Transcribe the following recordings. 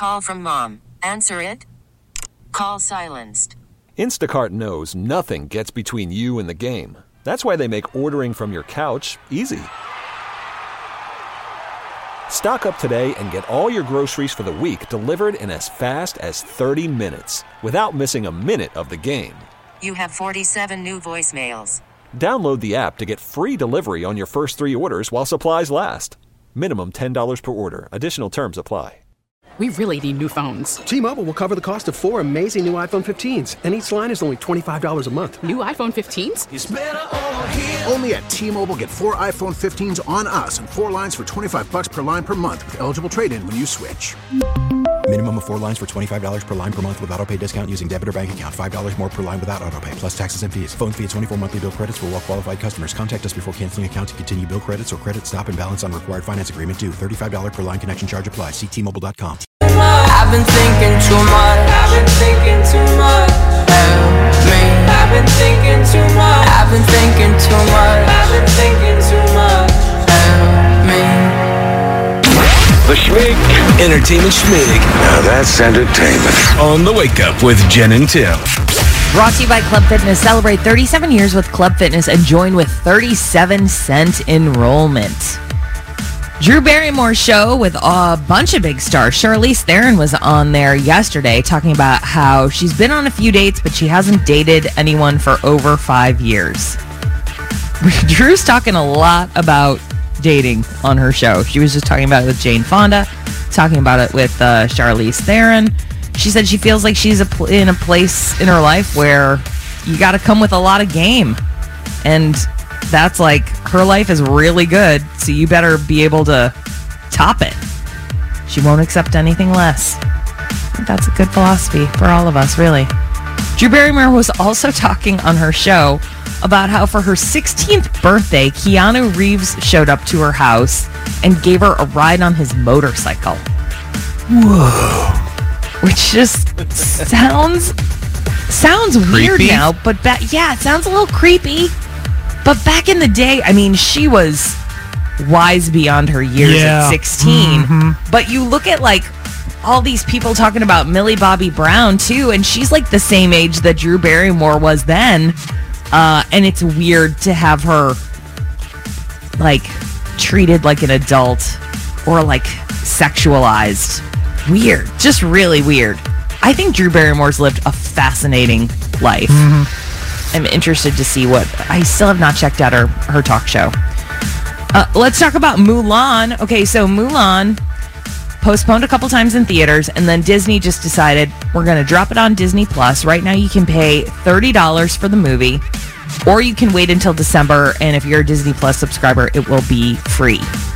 Call from mom. Answer it. Call silenced. Instacart knows nothing gets between you and the game. That's why they make ordering from your couch easy. Stock up today and get all your groceries for the week delivered in as fast as 30 minutes without missing a minute of the game. You have 47 new voicemails. Download the app to get free delivery on your first 3 orders while supplies last. Minimum $10 per order. Additional terms apply. We really need new phones. T-Mobile will cover the cost of 4 amazing new iPhone 15s, and each line is only $25 a month. New iPhone 15s? It's better over here. Only at T-Mobile, get 4 iPhone 15s on us and 4 lines for $25 per line per month with eligible trade-in when you switch. Minimum of 4 lines for $25 per line per month with autopay discount using debit or bank account. $5 more per line without autopay, plus taxes and fees. Phone fee at 24 monthly bill credits for well-qualified customers. Contact us before canceling account to continue bill credits or credit stop and balance on required finance agreement due. $35 per line connection charge applies. See T-Mobile.com. I've been thinking too much. I've been thinking too much. Help me. I've been thinking too much. I've been thinking too much. I've been thinking too much. Help me. The Schmig Entertainment Schmig. Now that's entertainment. On the Wake Up with Jen and Tim. Brought to you by Club Fitness. Celebrate 37 years with Club Fitness and join with 37-cent enrollment. Drew Barrymore's show with a bunch of big stars. Charlize Theron was on there yesterday talking about how she's been on a few dates, but she hasn't dated anyone for over 5 years. Drew's talking a lot about dating on her show. She was just talking about it with Jane Fonda, talking about it with Charlize Theron. She said she feels like she's in a place in her life where you got to come with a lot of game. And that's like, her life is really good, so you better be able to top it. She won't accept anything less. I think that's a good philosophy for all of us, really. Drew Barrymore was also talking on her show about how for her 16th birthday, Keanu Reeves showed up to her house and gave her a ride on his motorcycle. Whoa. Which just sounds weird now, but it sounds a little creepy. But back in the day, I mean, she was wise beyond her years at 16. Mm-hmm. But you look at, like, all these people talking about Millie Bobby Brown, too, and she's, like, the same age that Drew Barrymore was then. And it's weird to have her, like, treated like an adult or, like, sexualized. Weird. Just really weird. I think Drew Barrymore's lived a fascinating life. Mm-hmm. I'm interested to see what... I still have not checked out her talk show. Let's talk about Mulan. Okay, so Mulan postponed a couple times in theaters, and then Disney just decided we're going to drop it on Disney Plus. Right now you can pay $30 for the movie, or you can wait until December, and if you're a Disney Plus subscriber, it will be free.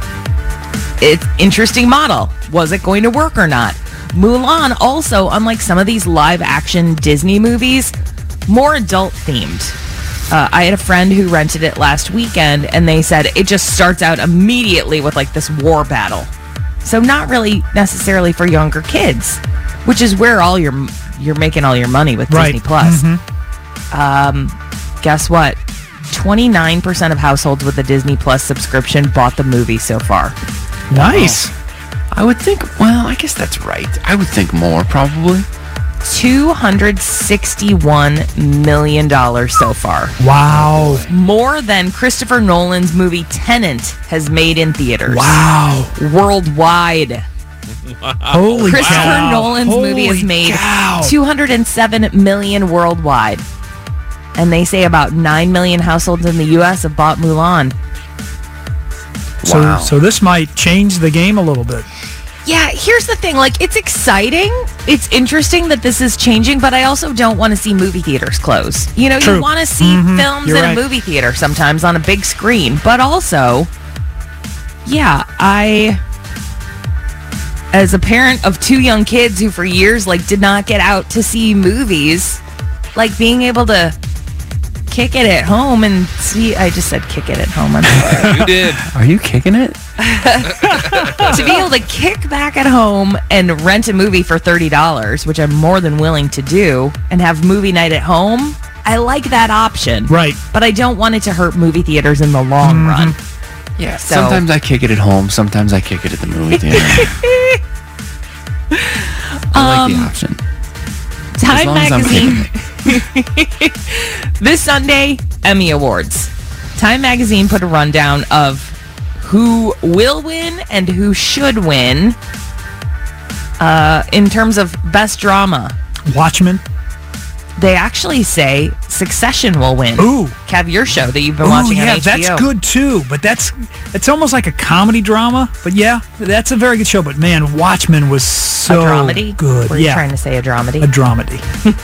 It's interesting model. Was it going to work or not? Mulan also, unlike some of these live-action Disney movies, more adult-themed. I had a friend who rented it last weekend, and they said it just starts out immediately with, like, this war battle. So not really necessarily for younger kids, which is where you're making all your money with Disney Plus. Mm-hmm. Guess what? 29% of households with a Disney Plus subscription bought the movie so far. Nice. Wow. I would think, well, I guess that's right. I would think more, probably. $261 million so far. Wow. More than Christopher Nolan's movie Tenet has made in theaters. Wow. Worldwide. Wow. Holy Christopher cow. Nolan's movie has made $207 million worldwide. And they say about 9 million households in the U.S. have bought Mulan. Wow. So this might change the game a little bit. Yeah, here's the thing. Like, it's exciting. It's interesting that this is changing, but I also don't want to see movie theaters close. You know, True. You want to see films in a movie theater sometimes on a big screen. But also, yeah, as a parent of 2 young kids who for years, like, did not get out to see movies, like, being able to kick it at home and see... I just said kick it at home. I'm sorry. You did. Are you kicking it? To be able to kick back at home and rent a movie for $30, which I'm more than willing to do, and have movie night at home, I like that option. Right. But I don't want it to hurt movie theaters in the long run. Yeah, So- sometimes I kick it at home, sometimes I kick it at the movie theater. I like the option. Time long as I'm Magazine. This Sunday, Emmy Awards. Time Magazine put a rundown of who will win and who should win in terms of best drama. Watchmen. They actually say Succession will win. Ooh. Kev, your show that you've been watching on HBO. That's good too. But it's almost like a comedy drama. But yeah, that's a very good show. But man, Watchmen was so a dramedy? good. Were you trying to say a dramedy? A dramedy.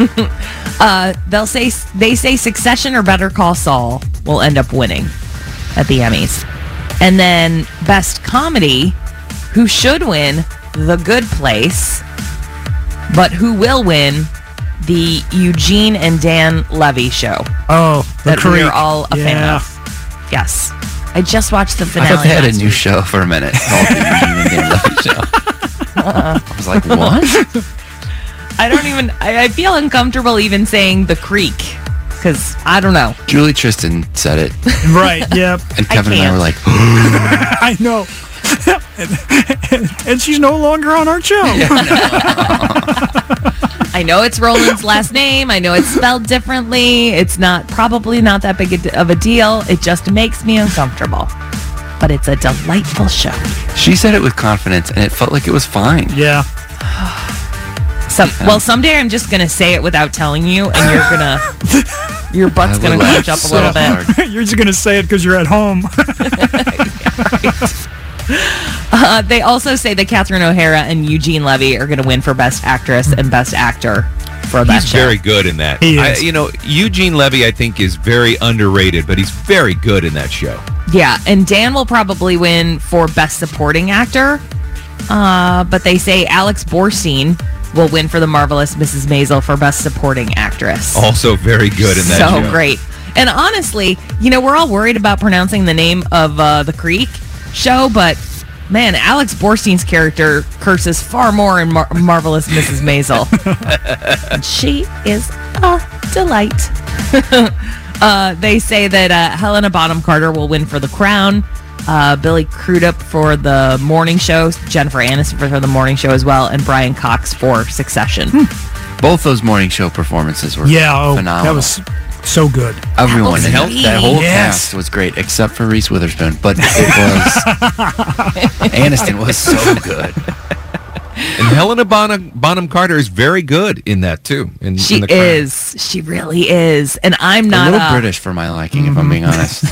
They say Succession or Better Call Saul will end up winning at the Emmys. And then best comedy, who should win? The Good Place. But who will win? The Eugene and Dan Levy show. Oh, the that Creek. we're all a fan of. Yes. I just watched the finale. I thought they had a last new week. show for a minute called the Eugene and Dan Levy Show. I was like, what? I feel uncomfortable even saying The Creek. Because, I don't know. Julie Tristan said it. Right, yep. And Kevin and I were like, I know. and she's no longer on our show. I know it's Roland's last name. I know it's spelled differently. It's probably not that big of a deal. It just makes me uncomfortable. But it's a delightful show. She said it with confidence, and it felt like it was fine. Yeah. Well, someday I'm just going to say it without telling you, and your butt's going to clench up a little bit. You're just going to say it because you're at home. They also say that Catherine O'Hara and Eugene Levy are going to win for Best Actress and Best Actor for that He's show. very good in that. He is. Eugene Levy, I think, is very underrated, but he's very good in that show. Yeah, and Dan will probably win for Best Supporting Actor. But they say Alex Borstein will win for The Marvelous Mrs. Maisel for Best Supporting Actress. Also very good in that show. So great. And honestly, we're all worried about pronouncing the name of The Creek show, but man, Alex Borstein's character curses far more in Marvelous Mrs. Maisel. And she is a delight. They say that Helena Bonham Carter will win for The Crown, Billy Crudup for The Morning Show, Jennifer Aniston for The Morning Show as well, and Brian Cox for Succession. Both those morning show performances were phenomenal. That was so good. Everyone in Absolutely. that whole Yes. cast was great, except for Reese Witherspoon. But it was Aniston was so good. And Helena Bonham Carter is very good in that too. She in The Crown. is. She really is. And I'm not a little British for my liking, if I'm being honest.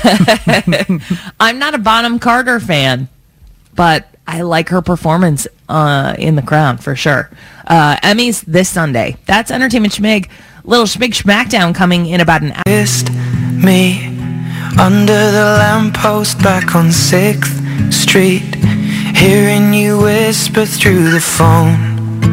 I'm not a Bonham Carter fan, but I like her performance in The Crown for sure. Emmys this Sunday. That's Entertainment Schmig. Little Schmig Schmackdown coming in about an hour. Kissed me under the lamppost back on 6th Street, hearing you whisper through the phone,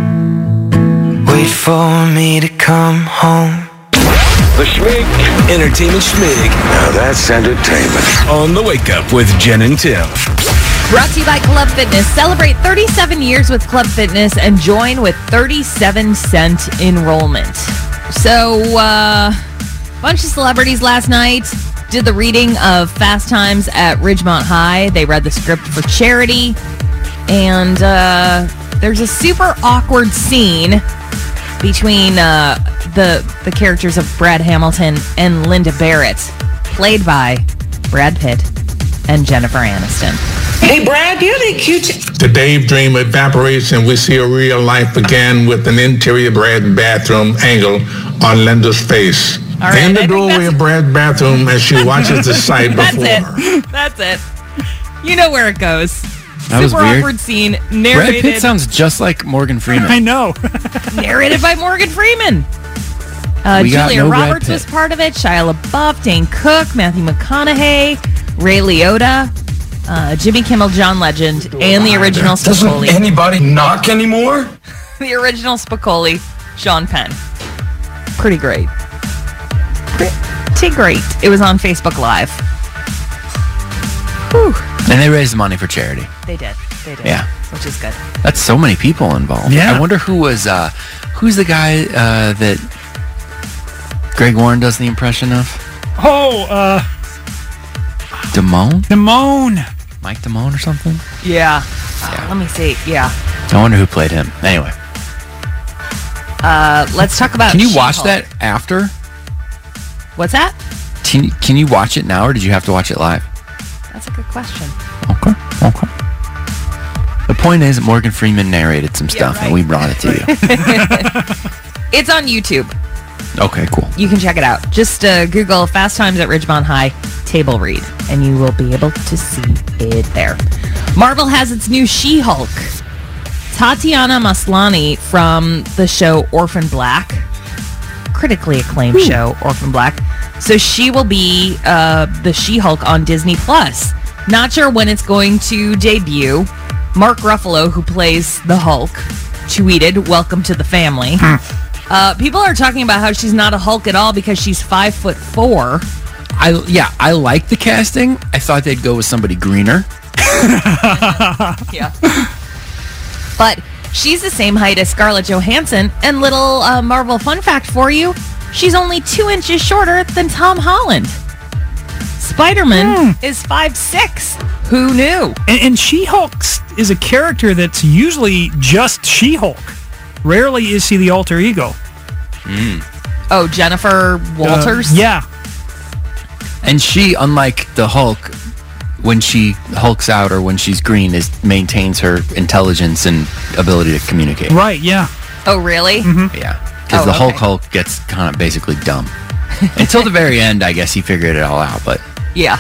wait for me to come home. The Schmig Entertainment Schmig. Now that's entertainment. On the Wake Up with Jen and Tim. Brought to you by Club Fitness. Celebrate 37 years with Club Fitness and join with 37-cent enrollment. So, bunch of celebrities last night did the reading of Fast Times at Ridgemont High. They read the script for charity. And there's a super awkward scene between the characters of Brad Hamilton and Linda Barrett, played by Brad Pitt and Jennifer Aniston. Hey, Brad, do you have any cute... The Dave dream evaporates and we see a real life begin with an interior Brad bathroom angle on Linda's face. All right, In the I think doorway of Brad's bathroom as she watches the sight before her. That's it. You know where it goes. That was Super weird. awkward scene, Brad narrated. Pitt sounds just like Morgan Freeman. I know. Narrated by Morgan Freeman. We got Julia no Brad Roberts was Pitt. part of it. Shia LaBeouf, Dane Cook, Matthew McConaughey, Ray Liotta, Jimmy Kimmel, John Legend, and the original Spicoli. Doesn't anybody knock anymore? The original Spicoli, Sean Penn. Pretty great. Pretty great. It was on Facebook Live. Whew. And they raised money for charity. They did. Yeah. Which is good. That's so many people involved. Yeah. I wonder who was, who's the guy that Greg Warren does the impression of? Oh, Damone? Damone. Mike Damone or something? Yeah. Let me see. Yeah. I wonder who played him. Anyway. Let's talk about Can you watch She-Hulk. that after? What's that? Can you watch it now, or did you have to watch it live? That's a good question. Okay. The point is, Morgan Freeman narrated some stuff, and we brought it to you. It's on YouTube. Okay, cool. You can check it out. Just Google Fast Times at Ridgemont High table read, and you will be able to see it there. Marvel has its new She-Hulk. Tatiana Maslany from the show Orphan Black, critically acclaimed show Orphan Black. So she will be the She-Hulk on Disney Plus. Not sure when it's going to debut. Mark Ruffalo, who plays the Hulk, tweeted, "Welcome to the family." People are talking about how she's not a Hulk at all because she's 5'4". I like the casting. I thought they'd go with somebody greener. Yeah. But she's the same height as Scarlett Johansson. And little Marvel fun fact for you, she's only 2 inches shorter than Tom Holland. Spider-Man is 5'6". Who knew? And She-Hulk is a character that's usually just She-Hulk. Rarely is she the alter ego. Oh, Jennifer Walters? Yeah. And she, unlike the Hulk, when she hulks out or when she's green, maintains her intelligence and ability to communicate. Right, yeah. Oh, really? Yeah. Because the Hulk gets kind of basically dumb. Until the very end, I guess he figured it all out, but... Yeah.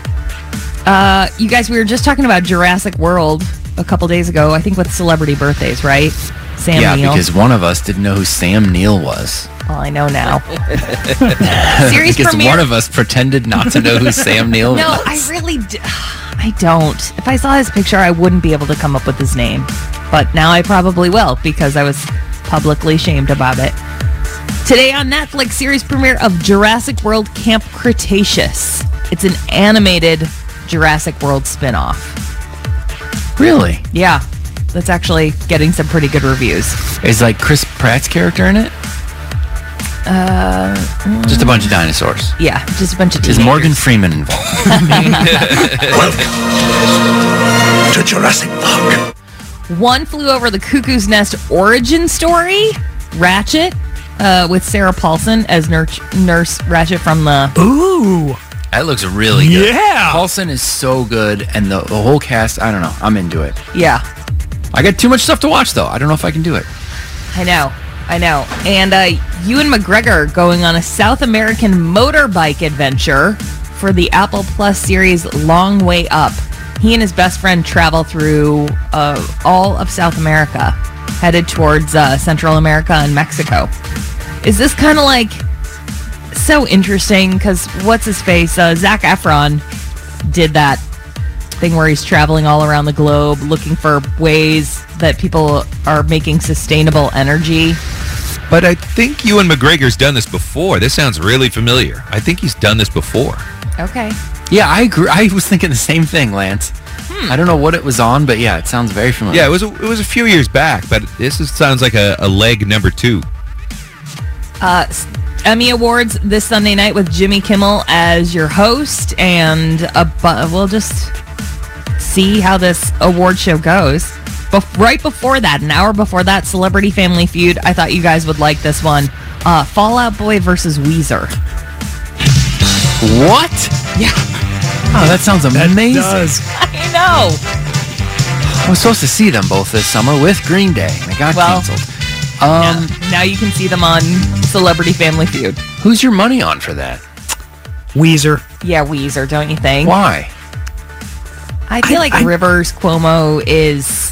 You guys, we were just talking about Jurassic World a couple days ago, I think with celebrity birthdays, right? Sam Neill. Because one of us didn't know who Sam Neill was. Well, I know now. Series because premiere. one of us pretended not to know who Sam Neill was. No, I really I don't. If I saw his picture, I wouldn't be able to come up with his name. But now I probably will because I was publicly shamed about it. Today on Netflix, series premiere of Jurassic World Camp Cretaceous. It's an animated Jurassic World spinoff. Really? Yeah. That's actually getting some pretty good reviews. Is like Chris Pratt's character in it? Just a bunch of dinosaurs. Yeah, just a bunch of Is Morgan Freeman involved? Welcome to Jurassic Park. One Flew Over the Cuckoo's Nest origin story. Ratchet, with Sarah Paulson as Nurse Ratchet from the... Ooh! That looks really good. Yeah! Paulson is so good, and the whole cast, I don't know. I'm into it. Yeah. I got too much stuff to watch, though. I don't know if I can do it. I know. And Ewan McGregor going on a South American motorbike adventure for the Apple Plus series Long Way Up. He and his best friend travel through all of South America, headed towards Central America and Mexico. Is this kind of like so interesting? Because what's his face? Zac Efron did that thing where he's traveling all around the globe looking for ways that people are making sustainable energy. But I think Ewan McGregor's done this before. This sounds really familiar. I think he's done this before. Okay. Yeah, I agree. I was thinking the same thing, Lance. I don't know what it was on, but yeah, it sounds very familiar. Yeah, it was a few years back, but sounds like a leg number 2. Emmy Awards this Sunday night with Jimmy Kimmel as your host, and we'll just see how this award show goes. Right before that, an hour before that, Celebrity Family Feud. I thought you guys would like this one. Fall Out Boy versus Weezer. What? Yeah. Oh, that sounds amazing. Does. I know. I was supposed to see them both this summer with Green Day. They got canceled. Now you can see them on Celebrity Family Feud. Who's your money on for that? Weezer. Yeah, Weezer, don't you think? Why? I feel like Rivers Cuomo is...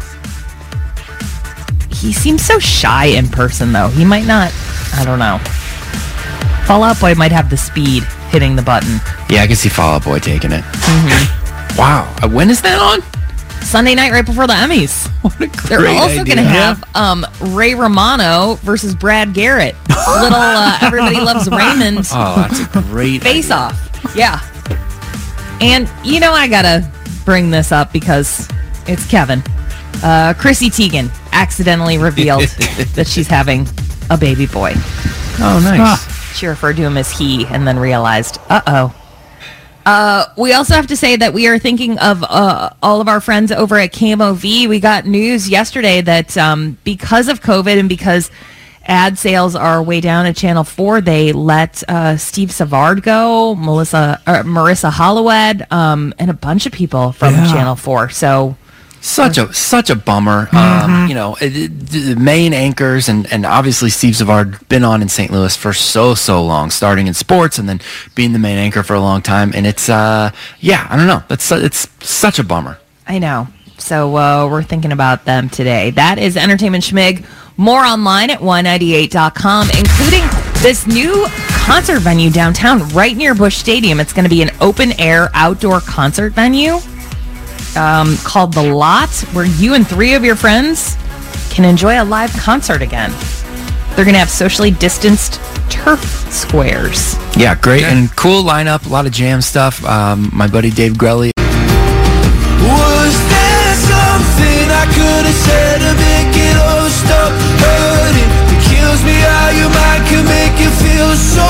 He seems so shy in person, though. He might not... I don't know. Fall Out Boy might have the speed hitting the button. Yeah, I can see Fall Out Boy taking it. Mm-hmm. Wow. When is that on? Sunday night right before the Emmys. What a great They're also going to idea. have Ray Romano versus Brad Garrett. Little Everybody Loves Raymond. Oh, that's a great Face idea. Off. Yeah. And, I got to bring this up because it's Kevin. Chrissy Teigen accidentally revealed that she's having a baby boy. Oh, nice. She referred to him as he and then realized, uh-oh. We also have to say that we are thinking of all of our friends over at KMOV. We got news yesterday that because of COVID and because ad sales are way down at Channel 4. They let Steve Savard go, Marissa Hollowed, and a bunch of people from Channel 4. So such a bummer. The main anchors and obviously Steve Savard been on in St. Louis for so long, starting in sports and then being the main anchor for a long time. And it's I don't know. It's such a bummer. I know. So we're thinking about them today. That is Entertainment Schmig. More online at 198.com, including this new concert venue downtown right near Busch Stadium. It's going to be an open-air outdoor concert venue called The Lot, where you and 3 of your friends can enjoy a live concert again. They're going to have socially distanced turf squares. Yeah, great and cool lineup. A lot of jam stuff. My buddy Dave Grelly. Was there something I could have said to make it all stop hurting? It kills me how your mind can make you feel so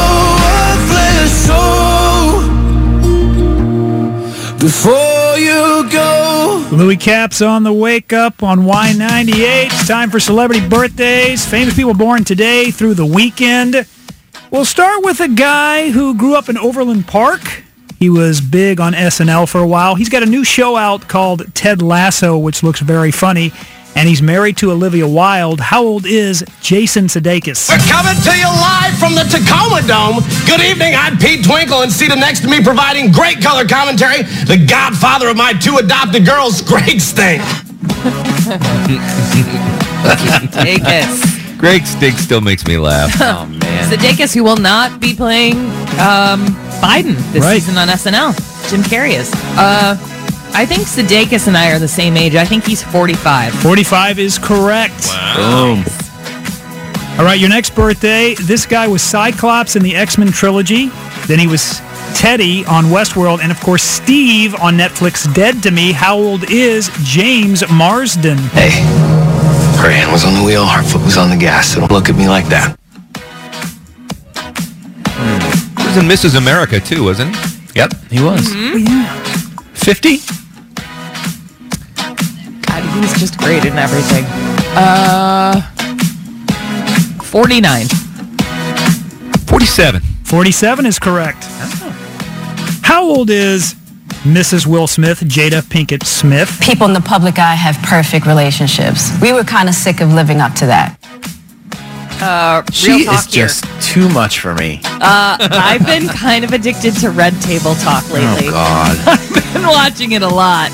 worthless. So before you go. Louis Capps on the Wake Up on Y98. It's time for celebrity birthdays. Famous people born today through the weekend. We'll start with a guy who grew up in Overland Park. He was big on SNL for a while. He's got a new show out called Ted Lasso, which looks very funny. And he's married to Olivia Wilde. How old is Jason Sudeikis? We're coming to you live from the Tacoma Dome. Good evening, I'm Pete Twinkle, and seated next to me providing great color commentary, the godfather of my 2 adopted girls, Greg Stink. Sudeikis. Greg Stink still makes me laugh. Oh, man. Sudeikis, who will not be playing Biden this season on SNL. Jim Carrey is. I think Sudeikis and I are the same age. I think he's 45. 45 is correct. Wow. Boom. All right, your next birthday. This guy was Cyclops in the X-Men trilogy. Then he was Teddy on Westworld. And, of course, Steve on Netflix, Dead to Me. How old is James Marsden? Hey, her hand was on the wheel, her foot was on the gas. So don't look at me like that. He was in Mrs. America, too, wasn't he? Yep, he was. Mm-hmm. Yeah. 50? God, he was just great in everything. 49. 47. 47 is correct. Oh. How old is Mrs. Will Smith, Jada Pinkett Smith? People in the public eye have perfect relationships. We were kind of sick of living up to that. She is just too much for me. I've been kind of addicted to Red Table Talk lately. Oh, God. I've been watching it a lot.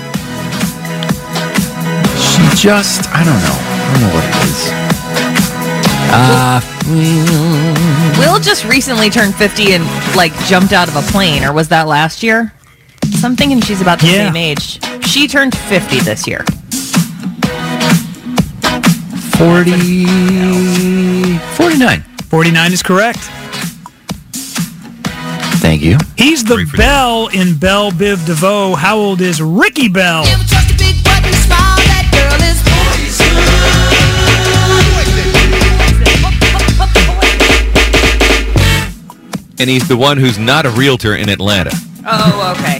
She just, I don't know what it is. Will just recently turned 50 and, jumped out of a plane, or was that last year? So I'm thinking she's about the same age. She turned 50 this year. 49. 49 is correct. Thank you. He's the Belle in Belle Biv DeVoe. How old is Ricky Bell? And he's the one who's not a realtor in Atlanta. Oh, okay.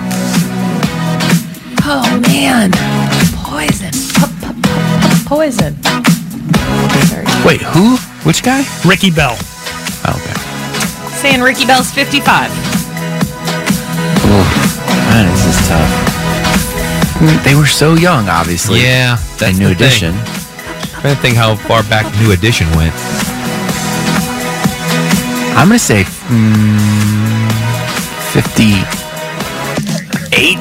Oh, man. Poison. Poison. Wait, who? Which guy? Ricky Bell. Oh, okay. Saying Ricky Bell's 55. Man, this is tough. I mean, they were so young, obviously. Yeah, that's New Edition. I'm trying to think how far back New Edition went. I'm going to say 58.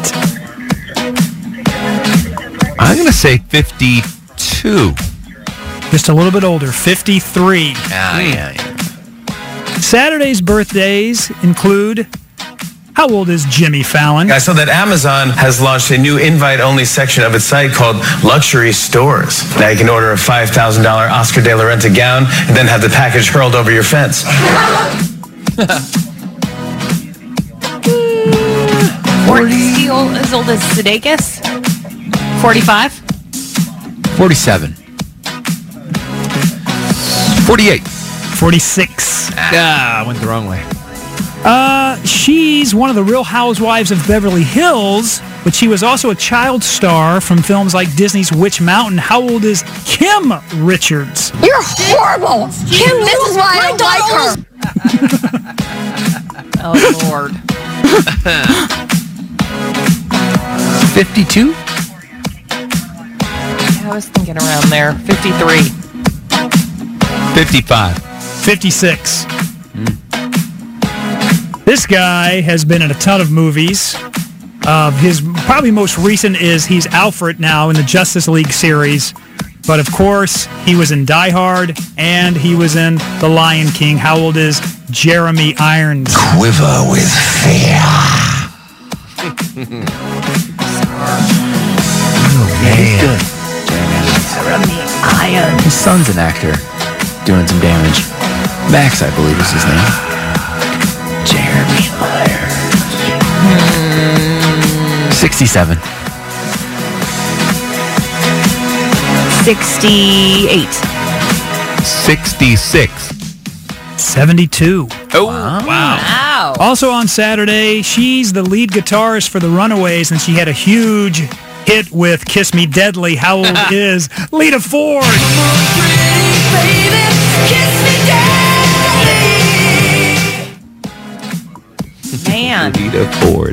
I'm going to say 52. Just a little bit older, 53. Yeah. Saturday's birthdays include, how old is Jimmy Fallon? I saw that Amazon has launched a new invite-only section of its site called Luxury Stores. Now you can order a $5,000 Oscar de la Renta gown and then have the package hurled over your fence. As old as Sudeikis? 45? 47. 48. 46. I went the wrong way. She's one of the Real Housewives of Beverly Hills, but she was also a child star from films like Disney's Witch Mountain. How old is Kim Richards? You're horrible. Kim, this is why I don't like her. Oh, Lord. 52? I was thinking around there. 53. 55. 56. This guy has been in a ton of movies. His probably most recent is he's Alfred now in the Justice League series. But of course, he was in Die Hard and he was in The Lion King. How old is Jeremy Irons? Quiver with fear. Yeah, he's good. Jeremy Irons. His son's an actor doing some damage. Max, I believe, is his name. Jeremy Irons. 67. 68. 66. 72. Oh, wow. Also on Saturday, she's the lead guitarist for the Runaways, and she had a huge hit with Kiss Me Deadly. How old is Lita Ford? Man. Lita Ford.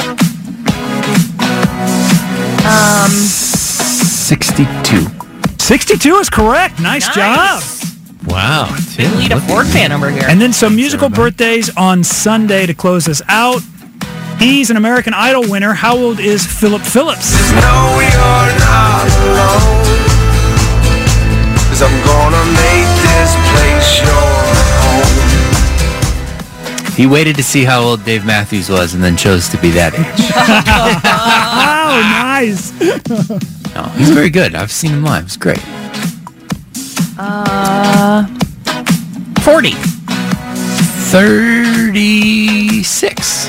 62. 62 is correct. Nice job. Wow. Tim, Lita Ford fan over here. And then some musical birthdays on Sunday to close us out. He's an American Idol winner. How old is Philip Phillips? No, you're not alone. 'Cause I'm gonna make this place your home. He waited to see how old Dave Matthews was and then chose to be that age. Oh, nice. No, he's very good. I've seen him live. It's great. 40. 36.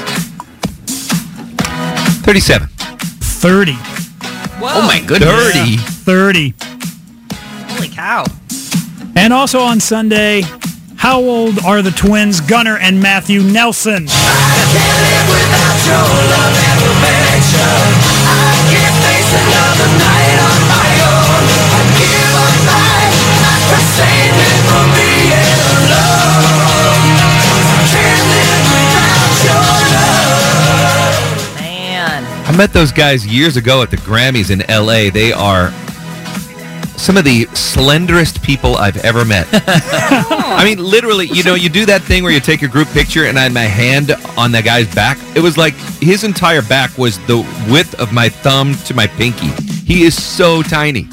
37. 30. Whoa. Oh, my goodness. 30. 30. Holy cow. And also on Sunday, how old are the twins Gunnar and Matthew Nelson? I can't live without your love and affection. I can't face another night on my own. I give up life, not save me from being alone. I can't live without your love. Man. I met those guys years ago at the Grammys in L.A. They are some of the slenderest people I've ever met. I mean, literally, you know, you do that thing where you take your group picture and I had my hand on that guy's back. It was like his entire back was the width of my thumb to my pinky. He is so tiny.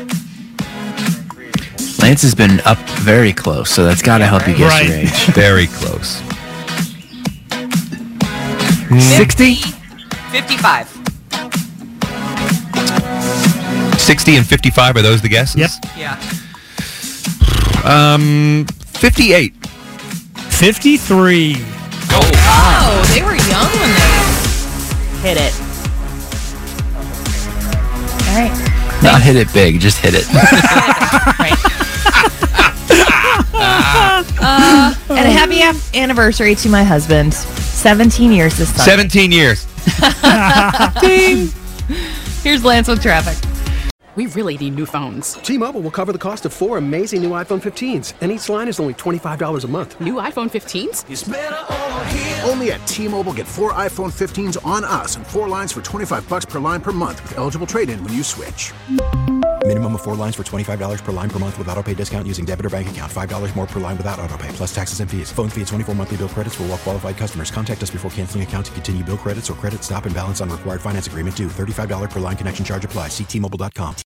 Lance has been up very close, so that's got to help you guess your age. Very close. 60? 55. 60 and 55, are those the guesses? Yep. Yeah. 58. 53. Oh, they were young when they hit it. All right. Not hit it big, just hit it. And a happy anniversary to my husband. 17 years this Sunday. 17 years. Ding. Here's Lance with traffic. We really need new phones. T-Mobile will cover the cost of 4 amazing new iPhone 15s, and each line is only $25 a month. New iPhone 15s? It's better over here. Only at T-Mobile, get 4 iPhone 15s on us and 4 lines for $25 per line per month with eligible trade-in when you switch. Minimum of 4 lines for $25 per line per month with autopay discount using debit or bank account. $5 more per line without autopay, plus taxes and fees. Phone fee at 24 monthly bill credits for well-qualified customers. Contact us before canceling account to continue bill credits or credit stop and balance on required finance agreement due. $35 per line connection charge applies. See T-Mobile.com.